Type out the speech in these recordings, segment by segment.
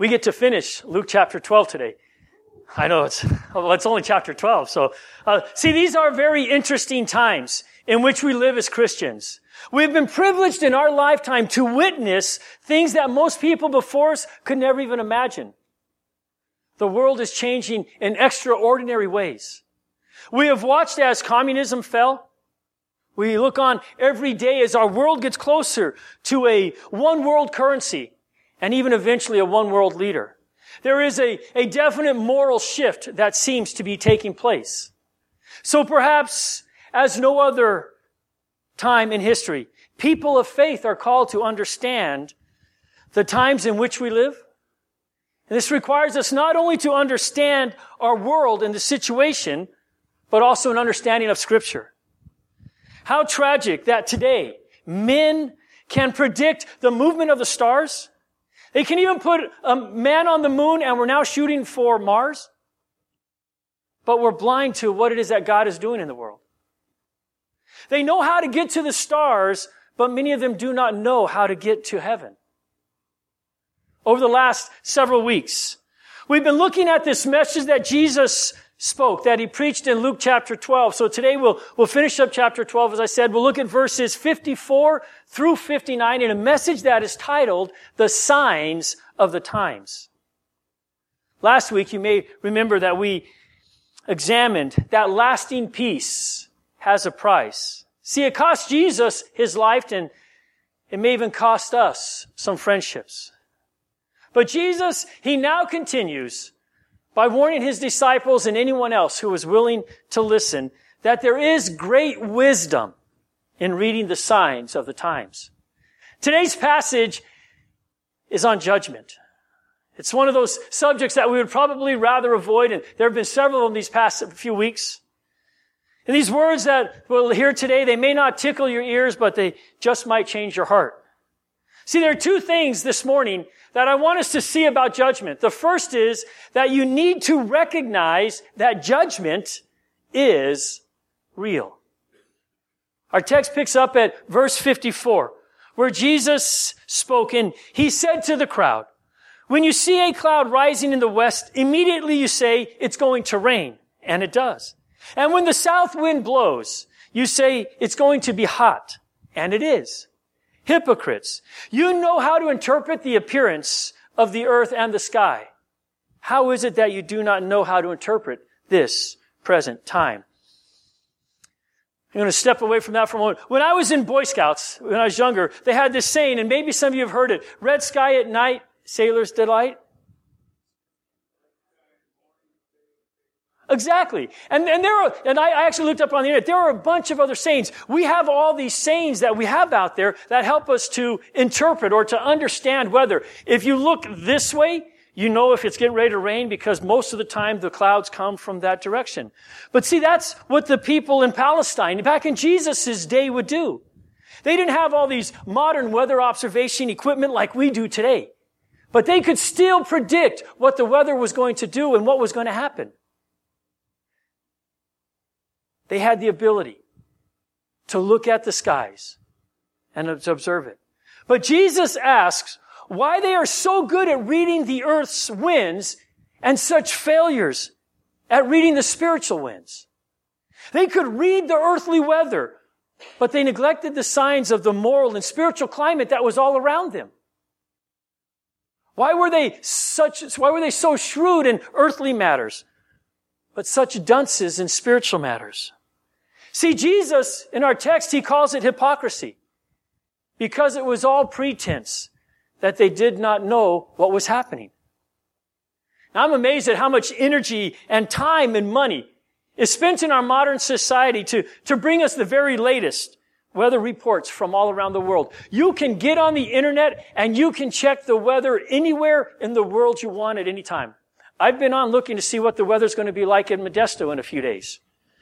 We get to finish Luke chapter 12 today. I know it's only chapter 12. So, see, these are very interesting times in which we live as Christians. We've been privileged in our lifetime to witness things that most people before us could never even imagine. The world is changing in extraordinary ways. We have watched as communism fell. We look on every day as our world gets closer to a one world currency and even eventually a one world leader. There is a definite moral shift that seems to be taking place. So perhaps as no other time in history, people of faith are called to understand the times in which we live. And this requires us not only to understand our world and the situation, but also an understanding of Scripture. How tragic that today men can predict the movement of the stars. They can even put a man on the moon, and we're now shooting for Mars. But we're blind to what it is that God is doing in the world. They know how to get to the stars, but many of them do not know how to get to heaven. Over the last several weeks, we've been looking at this message that Jesus spoke, that he preached in Luke chapter 12. So today we'll finish up chapter 12. As I said, we'll look at verses 54 through 59 in a message that is titled, The Signs of the Times. Last week, you may remember that we examined that lasting peace has a price. See, it cost Jesus his life, and it may even cost us some friendships. But Jesus, he now continues by warning his disciples and anyone else who is willing to listen that there is great wisdom in reading the signs of the times. Today's passage is on judgment. It's one of those subjects that we would probably rather avoid, and there have been several of them these past few weeks. And these words that we'll hear today, they may not tickle your ears, but they just might change your heart. See, there are two things this morning that I want us to see about judgment. The first is that you need to recognize that judgment is real. Our text picks up at verse 54, where Jesus spoke, and he said to the crowd, "When you see a cloud rising in the west, immediately you say it's going to rain," and it does. "And when the south wind blows, you say it's going to be hot," and it is. Hypocrites, you know how to interpret the appearance of the earth and the sky. How is it that you do not know how to interpret this present time? I'm going to step away from that for a moment. When I was in Boy Scouts, when I was younger, they had this saying, and maybe some of you have heard it, "Red sky at night, sailor's delight." Exactly. And I actually looked up on the internet, there are a bunch of other sayings. We have all these sayings that we have out there that help us to interpret or to understand weather. If you look this way, you know if it's getting ready to rain because most of the time the clouds come from that direction. But see, that's what the people in Palestine back in Jesus' day would do. They didn't have all these modern weather observation equipment like we do today. But they could still predict what the weather was going to do and what was going to happen. They had the ability to look at the skies and to observe it. But Jesus asks why they are so good at reading the earth's winds and such failures at reading the spiritual winds. They could read the earthly weather, but they neglected the signs of the moral and spiritual climate that was all around them. Why were they so shrewd in earthly matters, but such dunces in spiritual matters? See, Jesus, in our text, he calls it hypocrisy because it was all pretense that they did not know what was happening. Now, I'm amazed at how much energy and time and money is spent in our modern society to bring us the very latest weather reports from all around the world. You can get on the internet and you can check the weather anywhere in the world you want at any time. I've been on looking to see what the weather's going to be like in Modesto in a few days.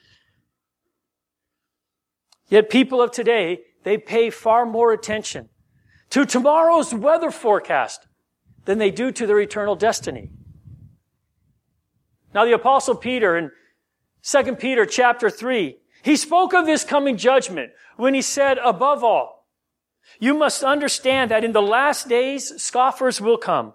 Yet people of today, they pay far more attention to tomorrow's weather forecast than they do to their eternal destiny. Now the Apostle Peter in 2 Peter chapter 3, he spoke of this coming judgment when he said, above all, you must understand that in the last days scoffers will come,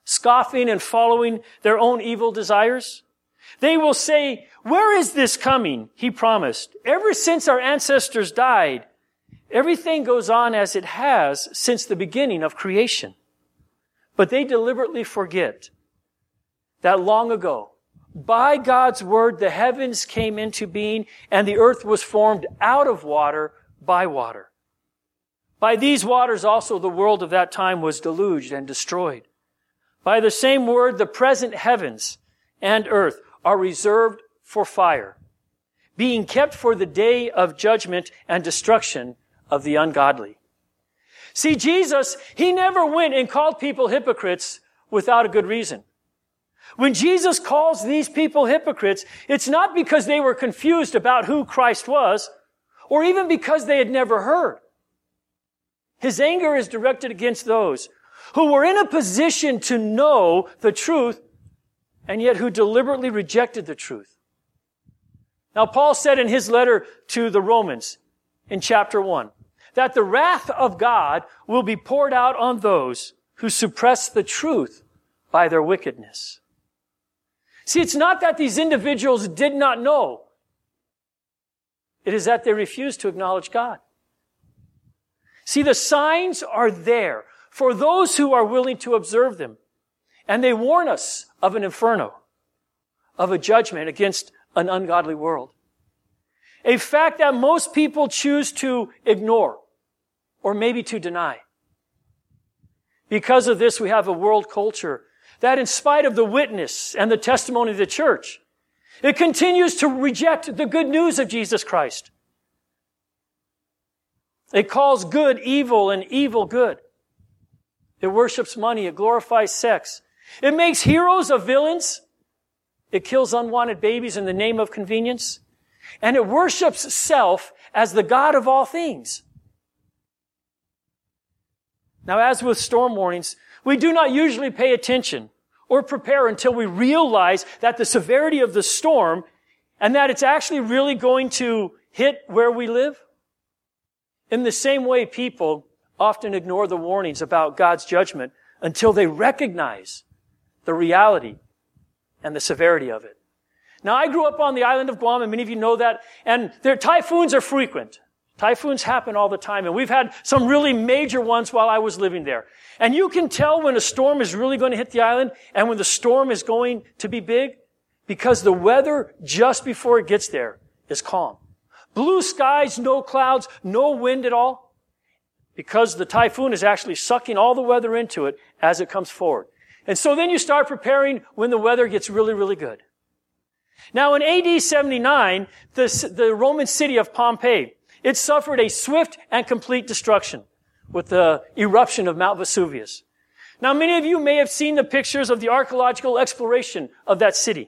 scoffing and following their own evil desires. They will say, where is this coming? He promised. Ever since our ancestors died, everything goes on as it has since the beginning of creation. But they deliberately forget that long ago, by God's word, the heavens came into being and the earth was formed out of water by water. By these waters also the world of that time was deluged and destroyed. By the same word, the present heavens and earth are reserved for fire, being kept for the day of judgment and destruction of the ungodly. See, Jesus, He never went and called people hypocrites without a good reason. When Jesus calls these people hypocrites, it's not because they were confused about who Christ was, or even because they had never heard. His anger is directed against those who were in a position to know the truth, and yet who deliberately rejected the truth. Now, Paul said in his letter to the Romans in chapter 1, that the wrath of God will be poured out on those who suppress the truth by their wickedness. See, it's not that these individuals did not know. It is that they refused to acknowledge God. See, the signs are there for those who are willing to observe them. And they warn us of an inferno, of a judgment against an ungodly world. A fact that most people choose to ignore or maybe to deny. Because of this, we have a world culture that, in spite of the witness and the testimony of the church, it continues to reject the good news of Jesus Christ. It calls good evil and evil good. It worships money. It glorifies sex. It makes heroes of villains. It kills unwanted babies in the name of convenience. And it worships self as the God of all things. Now, as with storm warnings, we do not usually pay attention or prepare until we realize that the severity of the storm and that it's actually really going to hit where we live. In the same way, people often ignore the warnings about God's judgment until they recognize the reality and the severity of it. Now, I grew up on the island of Guam, and many of you know that, and their typhoons are frequent. Typhoons happen all the time, and we've had some really major ones while I was living there. And you can tell when a storm is really going to hit the island and when the storm is going to be big because the weather just before it gets there is calm. Blue skies, no clouds, no wind at all, because the typhoon is actually sucking all the weather into it as it comes forward. And so then you start preparing when the weather gets really, really good. Now in AD 79, the Roman city of Pompeii, it suffered a swift and complete destruction with the eruption of Mount Vesuvius. Now, many of you may have seen the pictures of the archaeological exploration of that city.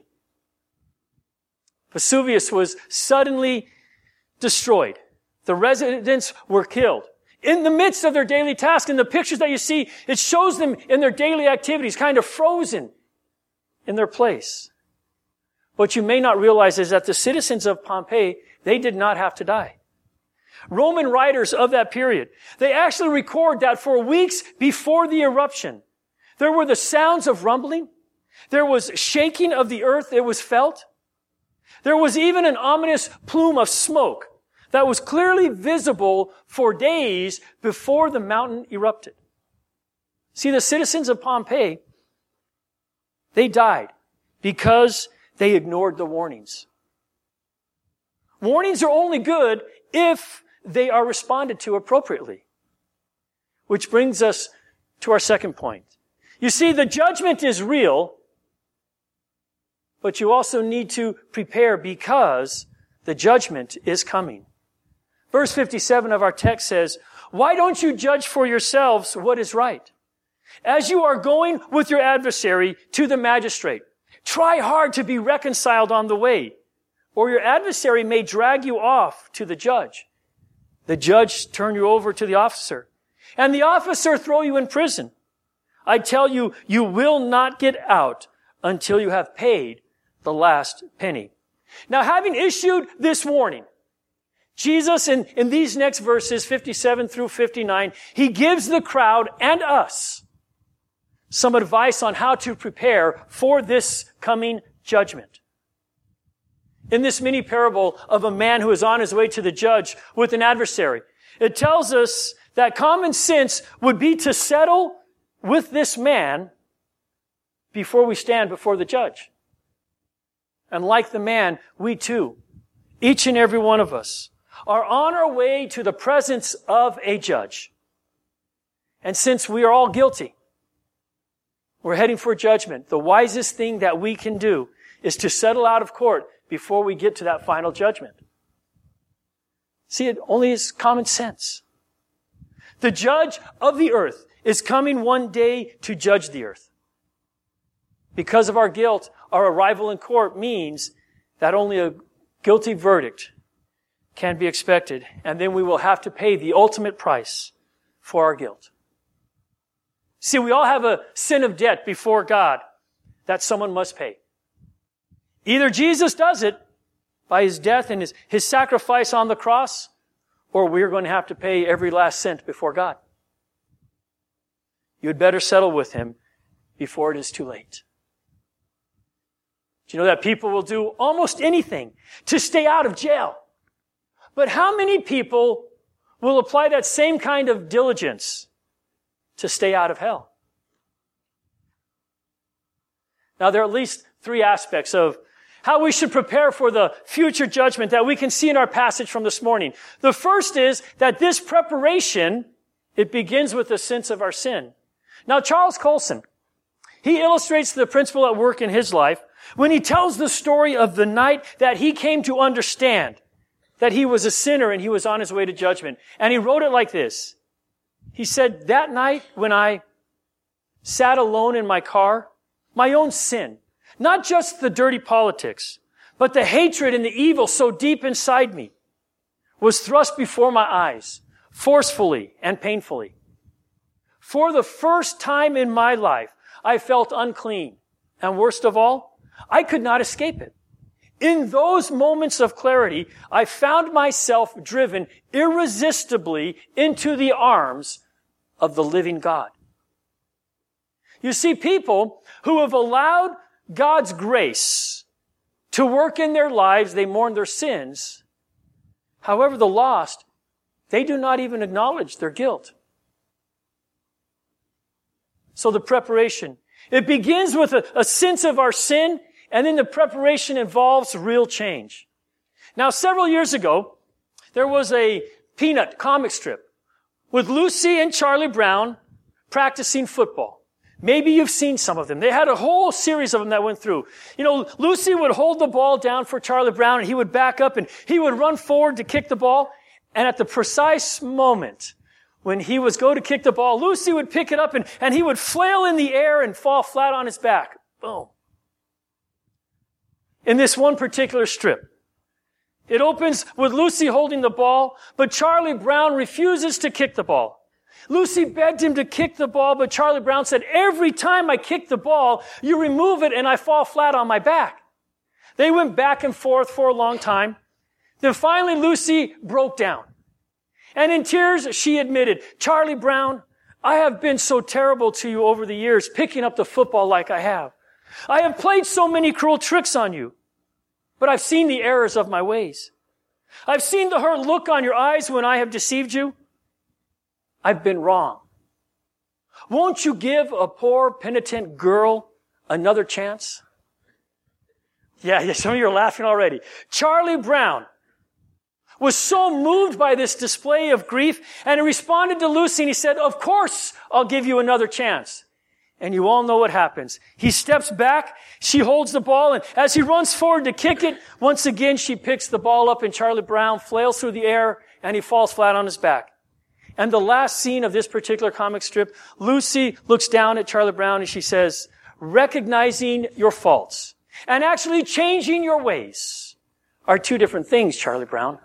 Vesuvius was suddenly destroyed. The residents were killed. In the midst of their daily task, in the pictures that you see, it shows them in their daily activities, kind of frozen in their place. What you may not realize is that the citizens of Pompeii, they did not have to die. Roman writers of that period, they actually record that for weeks before the eruption, there were the sounds of rumbling. There was shaking of the earth. It was felt. There was even an ominous plume of smoke that was clearly visible for days before the mountain erupted. See, the citizens of Pompeii, they died because they ignored the warnings. Warnings are only good if they are responded to appropriately. Which brings us to our second point. You see, the judgment is real, but you also need to prepare because the judgment is coming. Verse 57 of our text says, "Why don't you judge for yourselves what is right? As you are going with your adversary to the magistrate, try hard to be reconciled on the way, or your adversary may drag you off to the judge. The judge turn you over to the officer, and the officer throw you in prison. I tell you, you will not get out until you have paid the last penny." Now, having issued this warning, Jesus, in these next verses, 57 through 59, he gives the crowd and us some advice on how to prepare for this coming judgment. In this mini parable of a man who is on his way to the judge with an adversary, it tells us that common sense would be to settle with this man before we stand before the judge. And like the man, we too, each and every one of us, are on our way to the presence of a judge. And since we are all guilty, we're heading for judgment. The wisest thing that we can do is to settle out of court before we get to that final judgment. See, it only is common sense. The judge of the earth is coming one day to judge the earth. Because of our guilt, our arrival in court means that only a guilty verdict can be expected, and then we will have to pay the ultimate price for our guilt. See, we all have a sin of debt before God that someone must pay. Either Jesus does it by his death and his sacrifice on the cross, or we're going to have to pay every last cent before God. You had better settle with him before it is too late. Do you know that people will do almost anything to stay out of jail? But how many people will apply that same kind of diligence to stay out of hell? Now, there are at least 3 aspects of how we should prepare for the future judgment that we can see in our passage from this morning. The first is that this preparation, it begins with a sense of our sin. Now, Charles Colson, he illustrates the principle at work in his life when he tells the story of the night that he came to understand that he was a sinner and he was on his way to judgment. And he wrote it like this. He said, that night when I sat alone in my car, my own sin, not just the dirty politics, but the hatred and the evil so deep inside me, was thrust before my eyes, forcefully and painfully. For the first time in my life, I felt unclean. And worst of all, I could not escape it. In those moments of clarity, I found myself driven irresistibly into the arms of the living God. You see, people who have allowed God's grace to work in their lives, they mourn their sins. However, the lost, they do not even acknowledge their guilt. So the preparation, it begins with a sense of our sin, and then the preparation involves real change. Now, several years ago, there was a Peanut comic strip with Lucy and Charlie Brown practicing football. Maybe you've seen some of them. They had a whole series of them that went through. You know, Lucy would hold the ball down for Charlie Brown, and he would back up, and he would run forward to kick the ball. And at the precise moment when he was go to kick the ball, Lucy would pick it up, and he would flail in the air and fall flat on his back. Boom. In this one particular strip, it opens with Lucy holding the ball, but Charlie Brown refuses to kick the ball. Lucy begged him to kick the ball, but Charlie Brown said, every time I kick the ball, you remove it and I fall flat on my back. They went back and forth for a long time. Then finally Lucy broke down. And in tears, she admitted, Charlie Brown, I have been so terrible to you over the years, picking up the football like I have. I have played so many cruel tricks on you, but I've seen the errors of my ways. I've seen the hurt look on your eyes when I have deceived you. I've been wrong. Won't you give a poor, penitent girl another chance? Yeah, some of you are laughing already. Charlie Brown was so moved by this display of grief, and he responded to Lucy and he said, of course I'll give you another chance. And you all know what happens. He steps back, she holds the ball, and as he runs forward to kick it, once again she picks the ball up and Charlie Brown flails through the air and he falls flat on his back. And the last scene of this particular comic strip, Lucy looks down at Charlie Brown and she says, recognizing your faults and actually changing your ways are two different things, Charlie Brown.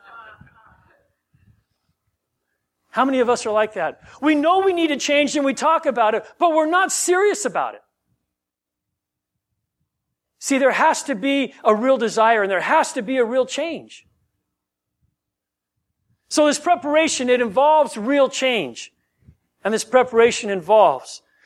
How many of us are like that? We know we need to change and we talk about it, but we're not serious about it. See, there has to be a real desire and there has to be a real change. So this preparation, it involves real change. And this preparation involves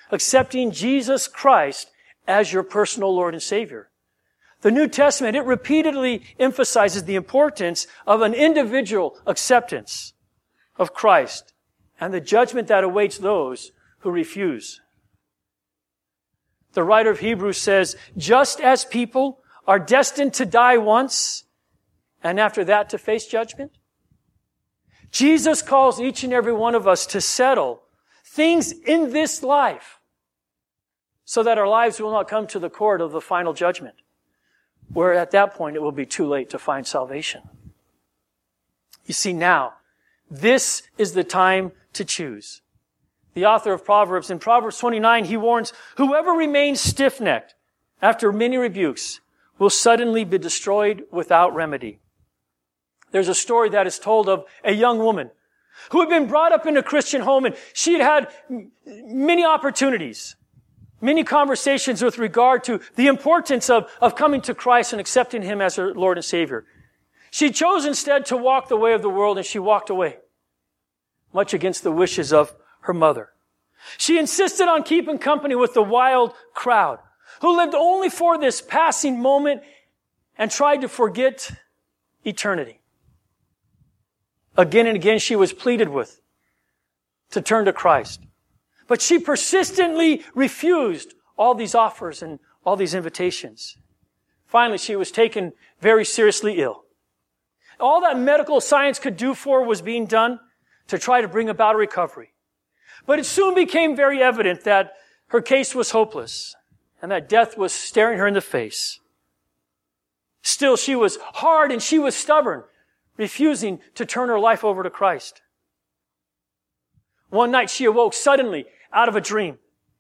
accepting Jesus Christ as your personal Lord and Savior. The New Testament, it repeatedly emphasizes the importance of an individual acceptance of Christ and the judgment that awaits those who refuse. The writer of Hebrews says, just as people are destined to die once, and after that to face judgment, Jesus calls each and every one of us to settle things in this life so that our lives will not come to the court of the final judgment, where at that point it will be too late to find salvation. You see, now, this is the time to choose. The author of Proverbs, in Proverbs 29, he warns, whoever remains stiff-necked after many rebukes will suddenly be destroyed without remedy. There's a story that is told of a young woman who had been brought up in a Christian home, and she had had many opportunities, many conversations with regard to the importance of coming to Christ and accepting Him as her Lord and Savior. She chose instead to walk the way of the world, and she walked away, much against the wishes of her mother. She insisted on keeping company with the wild crowd who lived only for this passing moment and tried to forget eternity. Again and again she was pleaded with to turn to Christ. But she persistently refused all these offers and all these invitations. Finally, she was taken very seriously ill. All that medical science could do for her was being done to try to bring about a recovery. But it soon became very evident that her case was hopeless and that death was staring her in the face. Still, she was hard and she was stubborn, refusing to turn her life over to Christ. One night she awoke suddenly out of a dream,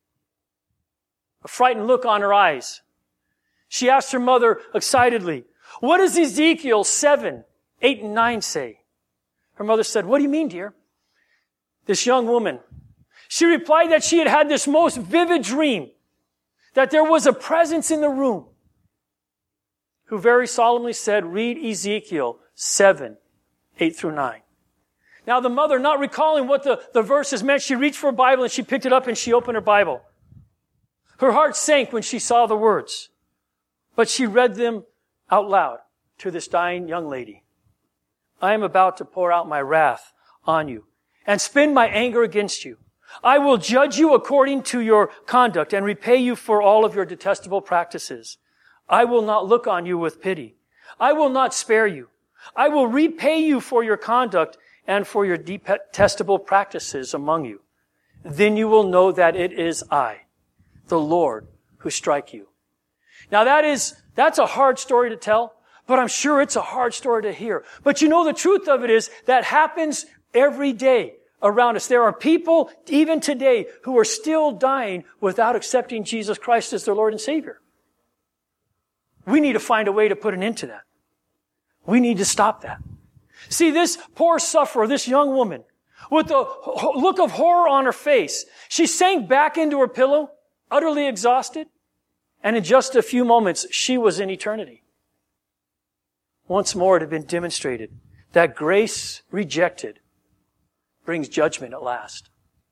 a frightened look on her eyes. She asked her mother excitedly, "What does Ezekiel 7, 8, and 9 say?" Her mother said, "What do you mean, dear?" This young woman, she replied that she had had this most vivid dream, that there was a presence in the room who very solemnly said, "Read Ezekiel 7, 8 through 9. Now the mother, not recalling what the verses meant, she reached for a Bible and she picked it up and she opened her Bible. Her heart sank when she saw the words, but she read them out loud to this dying young lady. "I am about to pour out my wrath on you and spend my anger against you. I will judge you according to your conduct and repay you for all of your detestable practices. I will not look on you with pity. I will not spare you. I will repay you for your conduct and for your detestable practices among you. Then you will know that it is I, the Lord, who strike you." Now that's a hard story to tell, but I'm sure it's a hard story to hear. But you know, the truth of it is that happens every day around us. There are people, even today, who are still dying without accepting Jesus Christ as their Lord and Savior. We need to find a way to put an end to that. We need to stop that. See, this poor sufferer, this young woman, with a look of horror on her face, she sank back into her pillow, utterly exhausted, and in just a few moments, she was in eternity. Once more, it had been demonstrated that grace rejected brings judgment at last.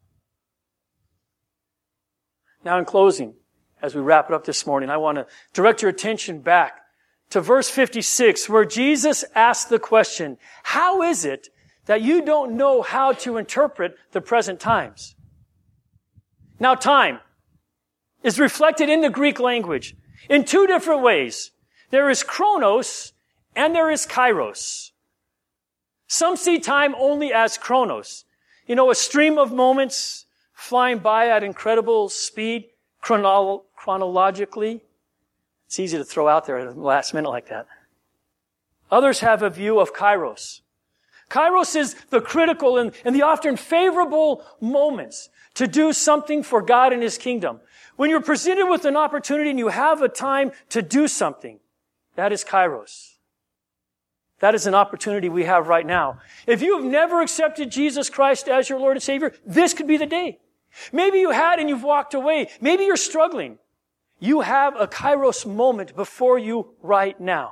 Now, in closing, as we wrap it up this morning, I want to direct your attention back to verse 56, where Jesus asked the question, how is it that you don't know how to interpret the present times? Now, time is reflected in the Greek language in two different ways. There is chronos and there is kairos. Some see time only as chronos. You know, a stream of moments flying by at incredible speed chronologically. It's easy to throw out there at the last minute like that. Others have a view of kairos. Kairos is the critical and the often favorable moments to do something for God and His kingdom. When you're presented with an opportunity and you have a time to do something, that is kairos. That is an opportunity we have right now. If you have never accepted Jesus Christ as your Lord and Savior, this could be the day. Maybe you had and you've walked away. Maybe you're struggling. You have a kairos moment before you right now.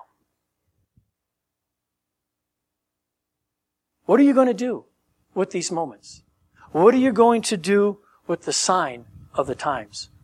What are you going to do with these moments? What are you going to do with the sign of the times.